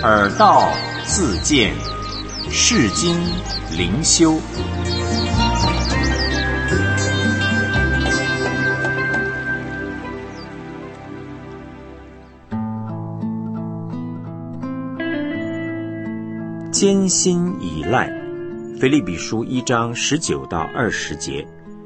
耳道自见，世经灵修。艰辛倚赖，腓立比书1章19到20节。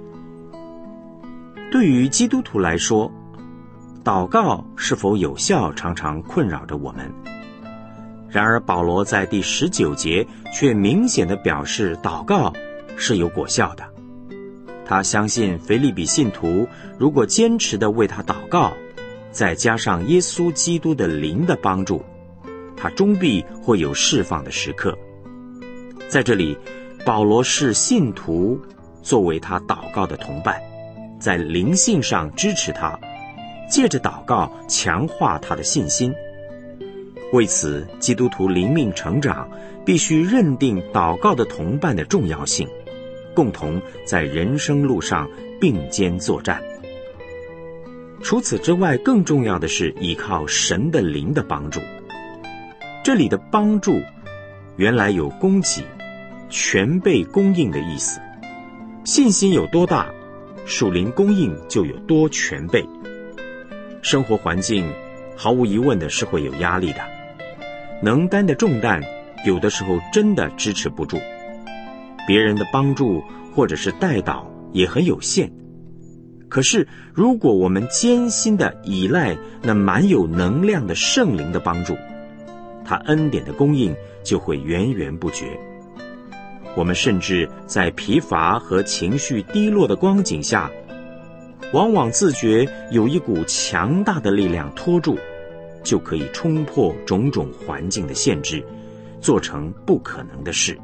对于基督徒来说，祷告是否有效常常困扰着我们。然而保罗在第19节却明显地表示祷告是有果效的。他相信腓立比信徒如果坚持地为他祷告，再加上耶稣基督的灵的帮助，他终必会有释放的时刻。在这里，保罗视信徒作为他祷告的同伴，在灵性上支持他，借着祷告强化他的信心。为此，基督徒灵命成长必须认定祷告的同伴的重要性，共同在人生路上并肩作战。除此之外，更重要的是依靠神的灵的帮助。这里的帮助原来有供给、全备供应的意思。信心有多大，属灵供应就有多全备。生活环境毫无疑问的是会有压力的，能担的重担有的时候真的支持不住，别人的帮助或者是带导也很有限。可是如果我们艰辛地依赖那满有能量的圣灵的帮助，他恩典的供应就会源源不绝。我们甚至在疲乏和情绪低落的光景下，往往自觉有一股强大的力量拖住，就可以冲破种种环境的限制，做成不可能的事。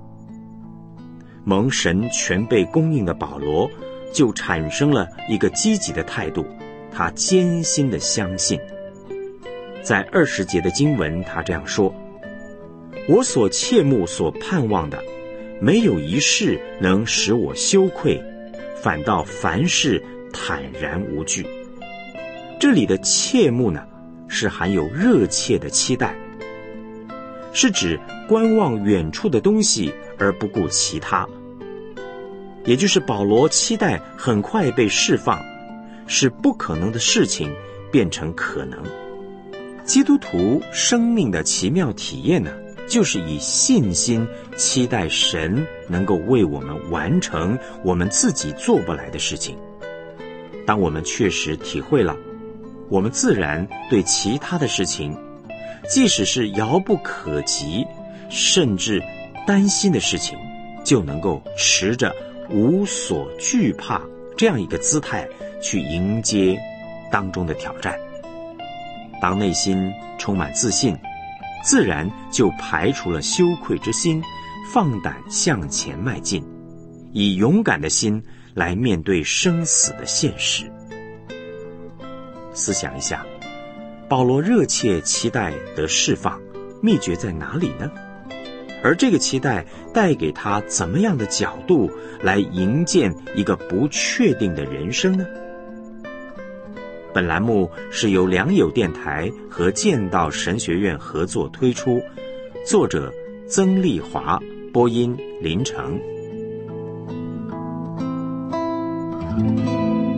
蒙神全备供应的保罗就产生了一个积极的态度，他坚心地相信。在20节的经文，他这样说：我所切慕所盼望的，没有一事能使我羞愧，反倒凡事坦然无惧。这里的切慕呢，是含有热切的期待，是指观望远处的东西而不顾其他。也就是保罗期待很快被释放，使不可能的事情变成可能。基督徒生命的奇妙体验呢，就是以信心期待神能够为我们完成我们自己做不来的事情。当我们确实体会了，我们自然对其他的事情，即使是遥不可及，甚至担心的事情，就能够持着无所惧怕这样一个姿态去迎接当中的挑战。当内心充满自信，自然就排除了羞愧之心，放胆向前迈进，以勇敢的心来面对生死的现实。思想一下，保罗热切期待得释放，秘诀在哪里呢？而这个期待带给他怎么样的角度来迎接一个不确定的人生呢？本栏目是由良友电台和剑道神学院合作推出，作者曾丽华，播音林成。